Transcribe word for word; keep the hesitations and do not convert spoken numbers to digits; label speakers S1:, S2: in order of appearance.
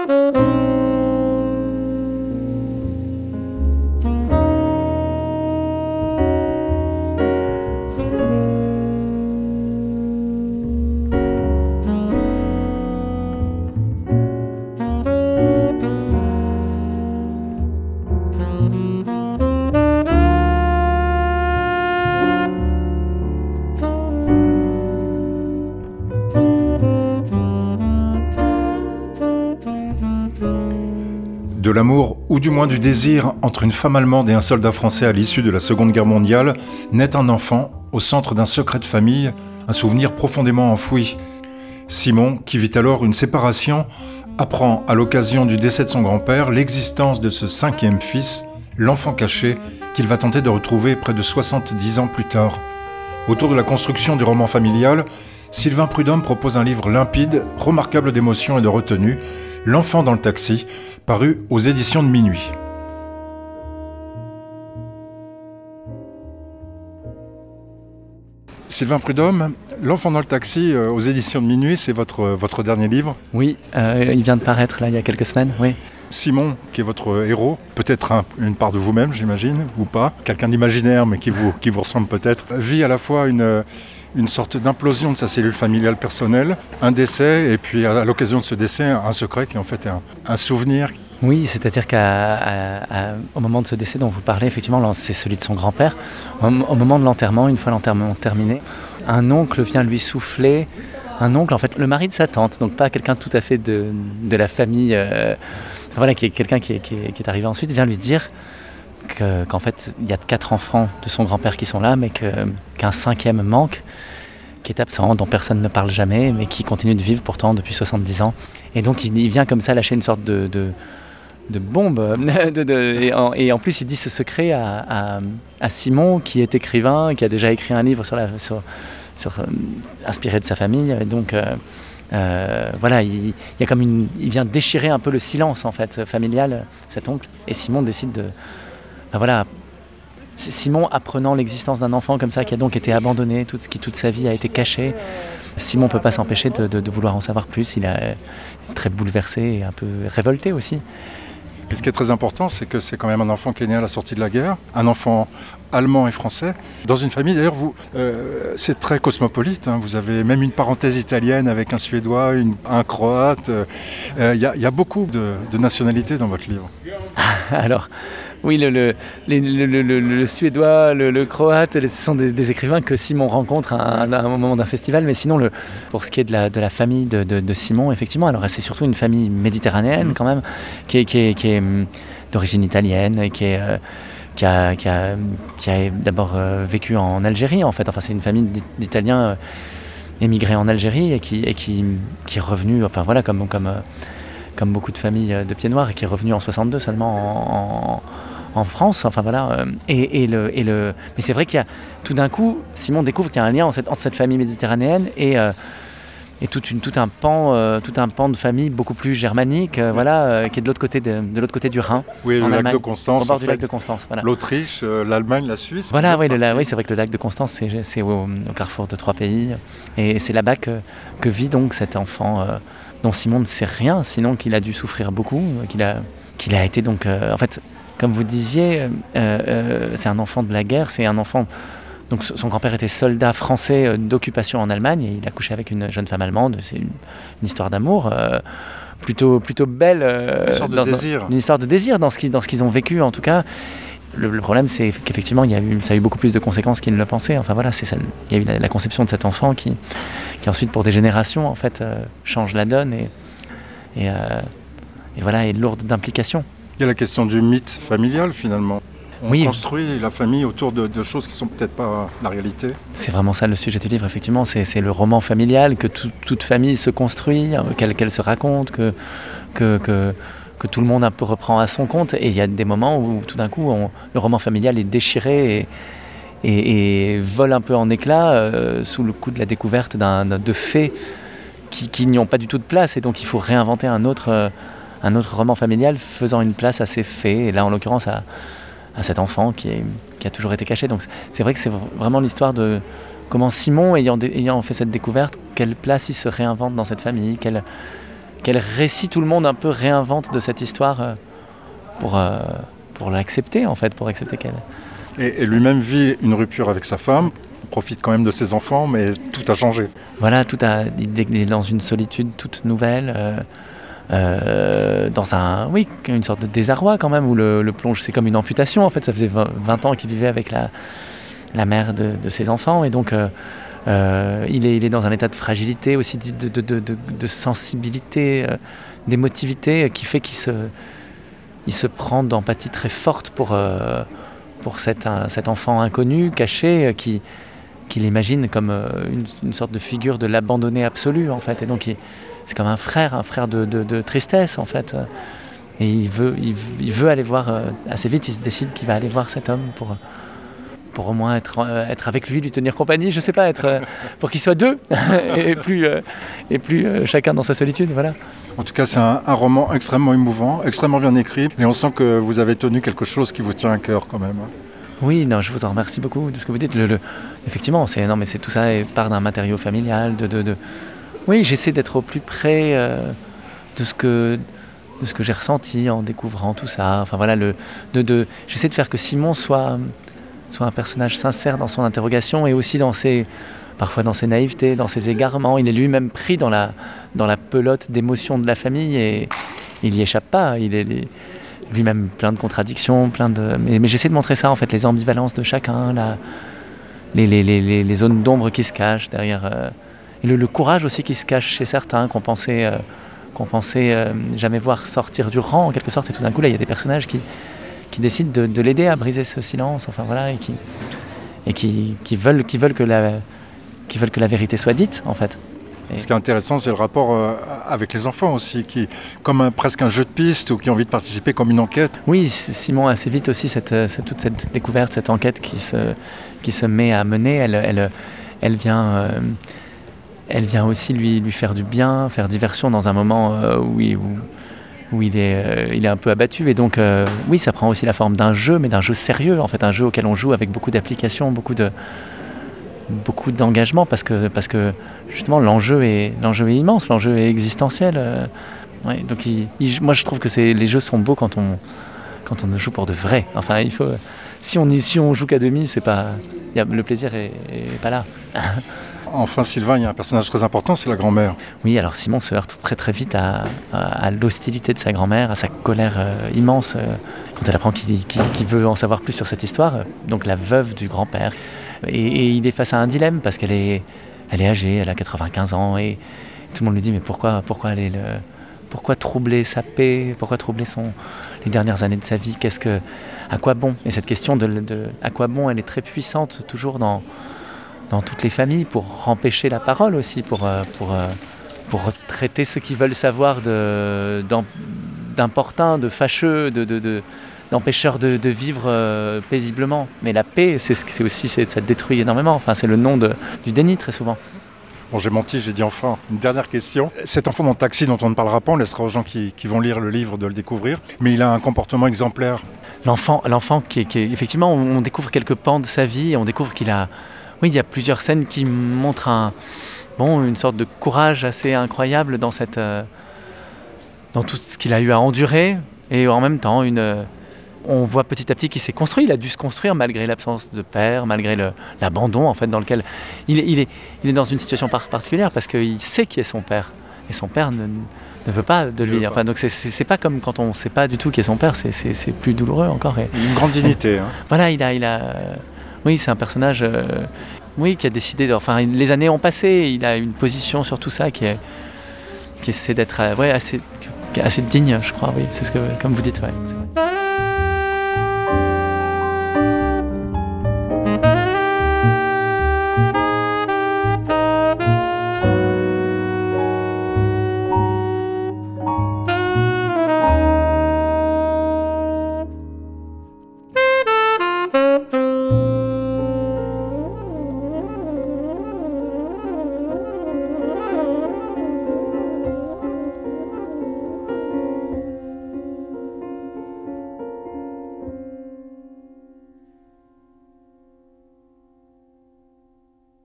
S1: De l'amour, ou du moins du désir, entre une femme allemande et un soldat français à l'issue de la Seconde Guerre mondiale, naît un enfant, au centre d'un secret de famille, un souvenir profondément enfoui. Simon, qui vit alors une séparation, apprend à l'occasion du décès de son grand-père l'existence de ce cinquième fils, l'enfant caché, qu'il va tenter de retrouver près de soixante-dix ans plus tard. Autour de la construction du roman familial, Sylvain Prudhomme propose un livre limpide, remarquable d'émotion et de retenue, L'enfant dans le taxi, paru aux éditions de Minuit. Sylvain Prudhomme, L'enfant dans le taxi, euh, aux éditions de Minuit, c'est votre, votre dernier livre.
S2: Oui, euh, il vient de paraître là il y a quelques semaines, oui.
S1: Simon, qui est votre héros, peut-être un, une part de vous-même, j'imagine, ou pas, quelqu'un d'imaginaire, mais qui vous, qui vous ressemble peut-être, vit à la fois une... une sorte d'implosion de sa cellule familiale personnelle, un décès, et puis à l'occasion de ce décès, un secret qui est en fait un, un souvenir.
S2: Oui, c'est-à-dire qu'au moment de ce décès dont vous parlez, effectivement, c'est celui de son grand-père. Au, au moment de l'enterrement, une fois l'enterrement terminé, un oncle vient lui souffler, un oncle, en fait, le mari de sa tante, donc pas quelqu'un tout à fait de, de la famille, euh, voilà, qui est quelqu'un qui est, qui, est, qui est arrivé ensuite, vient lui dire que, qu'en fait, il y a quatre enfants de son grand-père qui sont là, mais que, qu'un cinquième manque, qui est absent, dont personne ne parle jamais, mais qui continue de vivre pourtant depuis soixante-dix ans. Et donc il, il vient comme ça lâcher une sorte de, de, de bombe. de, de, et, en, et en plus il dit ce secret à, à, à Simon, qui est écrivain, qui a déjà écrit un livre sur la, sur, sur, euh, inspiré de sa famille. Et donc euh, euh, voilà, il, il, y a comme une, il vient déchirer un peu le silence en fait, familial, cet oncle. Et Simon décide de... Ben voilà, Simon, apprenant l'existence d'un enfant comme ça, qui a donc été abandonné, tout, qui toute sa vie a été caché, Simon ne peut pas s'empêcher de, de, de vouloir en savoir plus. Il est très bouleversé et un peu révolté aussi.
S1: Et ce qui est très important, c'est que c'est quand même un enfant qui est né à la sortie de la guerre, un enfant allemand et français, dans une famille, d'ailleurs, vous, euh, c'est très cosmopolite, hein, vous avez même une parenthèse italienne avec un Suédois, une, un Croate, il euh, y, y a beaucoup de, de nationalités dans votre livre.
S2: Alors... Oui, le, le, le, le, le, le Suédois, le, le Croate, ce sont des, des écrivains que Simon rencontre à, à un moment d'un festival. Mais sinon, le, pour ce qui est de la, de la famille de, de, de Simon, effectivement, alors c'est surtout une famille méditerranéenne quand même, qui est, qui est, qui est d'origine italienne, et qui, est, qui, a, qui, a, qui a d'abord vécu en Algérie, en fait. Enfin, c'est une famille d'Italiens émigrés en Algérie et qui, et qui, qui est revenu, enfin voilà, comme... comme comme beaucoup de familles de pieds noirs, et qui est revenu en soixante-deux seulement en, en, en France, enfin voilà, et, et le, et le... mais c'est vrai qu'il y a, tout d'un coup, Simon découvre qu'il y a un lien entre cette, entre cette famille méditerranéenne et, euh, et tout, une, tout, un pan, euh, tout un pan de famille beaucoup plus germanique, euh, voilà, euh, qui est de l'autre côté, de, de l'autre côté du Rhin.
S1: Oui, le
S2: lac
S1: Allemagne, de Constance,
S2: au bord
S1: en
S2: du
S1: fait,
S2: lac de Constance, voilà.
S1: L'Autriche, euh, l'Allemagne, la Suisse.
S2: Voilà, oui, le, la, oui, c'est vrai que le lac de Constance, c'est, c'est au, au carrefour de trois pays, et c'est là-bas que, que vit donc cet enfant... Euh, dont Simon ne sait rien, sinon qu'il a dû souffrir beaucoup, qu'il a, qu'il a été donc... Euh, en fait, comme vous disiez, euh, euh, c'est un enfant de la guerre, c'est un enfant... Donc son grand-père était soldat français euh, d'occupation en Allemagne, et il a couché avec une jeune femme allemande, c'est une, une histoire d'amour euh, plutôt, plutôt belle. Euh,
S1: une histoire de
S2: dans,
S1: désir.
S2: Dans, une histoire de désir dans ce, qui, dans ce qu'ils ont vécu, en tout cas. Le, le problème, c'est qu'effectivement, il y a eu, ça a eu beaucoup plus de conséquences qu'ils ne le pensaient. Enfin voilà, c'est ça, il y a eu la, la conception de cet enfant qui, qui ensuite, pour des générations, en fait, euh, change la donne et, et, euh, et voilà, est lourde d'implications.
S1: Il y a la question du mythe familial, finalement. On
S2: oui.
S1: construit la famille autour de, de choses qui ne sont peut-être pas la réalité.
S2: C'est vraiment ça le sujet du livre, effectivement. C'est, c'est le roman familial, que tout, toute famille se construit, qu'elle, qu'elle se raconte, que... que, que que tout le monde un peu reprend à son compte, et il y a des moments où tout d'un coup on, le roman familial est déchiré et, et, et vole un peu en éclats euh, sous le coup de la découverte d'un, de faits qui, qui n'y ont pas du tout de place, et donc il faut réinventer un autre, euh, un autre roman familial faisant une place à ces faits, et là en l'occurrence à, à cet enfant qui, est, qui a toujours été caché. Donc c'est vrai que c'est vraiment l'histoire de comment Simon, ayant, ayant fait cette découverte, quelle place il se réinvente dans cette famille, quelle quel récit tout le monde un peu réinvente de cette histoire euh, pour, euh, pour l'accepter en fait, pour accepter qu'elle...
S1: Et, et lui-même vit une rupture avec sa femme, il profite quand même de ses enfants, mais tout a changé.
S2: Voilà, tout a, il est dans une solitude toute nouvelle, euh, euh, dans un, oui, une sorte de désarroi quand même, où le, le plonge, c'est comme une amputation en fait, ça faisait vingt ans qu'il vivait avec la, la mère de, de ses enfants, et donc euh, euh, il, est, il est dans un état de fragilité aussi, de, de, de, de, de sensibilité, euh, d'émotivité, qui fait qu'il se, il se prend d'empathie très forte pour, euh, pour cet, un, cet enfant inconnu, caché, qui... qu'il imagine comme une, une sorte de figure de l'abandonné absolu en fait, et donc il, c'est comme un frère, un frère de, de, de tristesse en fait, et il veut, il, il veut aller voir, assez vite il se décide qu'il va aller voir cet homme pour, pour au moins être, être avec lui, lui tenir compagnie, je sais pas, être, pour qu'ils soient deux et plus, et plus chacun dans sa solitude, voilà.
S1: En tout cas, c'est un, un roman extrêmement émouvant, extrêmement bien écrit, et on sent que vous avez tenu quelque chose qui vous tient à cœur quand même.
S2: Oui, non, je vous en remercie beaucoup de ce que vous dites. Le, le, effectivement, c'est, non, mais c'est tout ça et part d'un matériau familial. De, de, de... Oui, j'essaie d'être au plus près euh, de ce que de ce que j'ai ressenti en découvrant tout ça. Enfin voilà, le, de, de, j'essaie de faire que Simon soit soit un personnage sincère dans son interrogation et aussi dans ses parfois dans ses naïvetés, dans ses égarements. Il est lui-même pris dans la dans la pelote d'émotions de la famille et il y échappe pas. Il est les, lui-même plein de contradictions, plein de... Mais, mais j'essaie de montrer ça, en fait, les ambivalences de chacun, la... les, les, les, les zones d'ombre qui se cachent derrière... Euh... Et le, le courage aussi qui se cache chez certains, qu'on pensait, euh, qu'on pensait euh, jamais voir sortir du rang, en quelque sorte. Et tout d'un coup, là, il y a des personnages qui, qui décident de, de l'aider à briser ce silence, enfin voilà, et qui, et qui, qui, veulent, qui, veulent que la, qui veulent que la vérité soit dite, en fait.
S1: Ce qui est intéressant, c'est le rapport euh, avec les enfants aussi, qui, comme un, presque un jeu de piste ou qui ont envie de participer comme une enquête.
S2: Oui, Simon a assez vite aussi cette, cette, toute cette découverte, cette enquête qui se, qui se met à mener. Elle, elle, elle, vient, euh, elle vient aussi lui, lui faire du bien, faire diversion dans un moment euh, où, il, où, où il, est, euh, il est un peu abattu. Et donc, euh, oui, ça prend aussi la forme d'un jeu, mais d'un jeu sérieux, en fait, un jeu auquel on joue avec beaucoup d'applications, beaucoup de... beaucoup d'engagement parce que, parce que justement l'enjeu est, l'enjeu est immense, l'enjeu est existentiel. Euh, ouais, donc il, il, moi je trouve que c'est, les jeux sont beaux quand on, quand on joue pour de vrai. Enfin, il faut, si on si on joue qu'à demi, c'est pas, y a, le plaisir est, est pas là.
S1: Enfin, Sylvain, il y a un personnage très important, c'est la grand-mère.
S2: Oui, alors Simon se heurte très très vite à, à, à l'hostilité de sa grand-mère, à sa colère euh, immense euh, quand elle apprend qu'il, qu'il, qu'il veut en savoir plus sur cette histoire. Donc la veuve du grand-père. Et, et il est face à un dilemme parce qu'elle est, elle est âgée, elle a quatre-vingt-quinze ans et tout le monde lui dit mais pourquoi, pourquoi aller le, pourquoi troubler sa paix, pourquoi troubler son, les dernières années de sa vie, qu'est-ce que, à quoi bon? Et cette question de, de à quoi bon, elle est très puissante toujours dans, dans toutes les familles pour empêcher la parole aussi, pour, pour, pour traiter ceux qui veulent savoir de, d'importuns, de fâcheux, de, de, de d'empêcheurs de, de vivre euh, paisiblement. Mais la paix, c'est, c'est aussi, c'est, ça détruit énormément. Enfin, c'est le nom de, du déni, très souvent.
S1: Bon, j'ai menti, j'ai dit enfant. Une dernière question. Cet enfant dans le taxi dont on ne parlera pas, on laissera aux gens qui, qui vont lire le livre de le découvrir. Mais il a un comportement exemplaire.
S2: L'enfant, l'enfant qui, qui effectivement, on découvre quelques pans de sa vie. On découvre qu'il a... Oui, il y a plusieurs scènes qui montrent un, bon, une sorte de courage assez incroyable dans, cette, euh, dans tout ce qu'il a eu à endurer. Et en même temps, une... On voit petit à petit qu'il s'est construit, il a dû se construire malgré l'absence de père, malgré le, l'abandon en fait dans lequel il est, il est, il est dans une situation par, particulière parce qu'il sait qui est son père et son père ne, ne veut pas de lui. Enfin, donc c'est, c'est, c'est pas comme quand on ne sait pas du tout qui est son père, c'est, c'est, c'est plus douloureux encore. Et,
S1: une grande dignité. Hein.
S2: Voilà, il a, il a, oui, c'est un personnage, euh, oui, qui a décidé. De, enfin, les années ont passé, il a une position sur tout ça qui est, qui essaie d'être, euh, ouais, assez, assez digne, je crois. Oui, c'est ce que, comme vous dites, ouais. C'est vrai.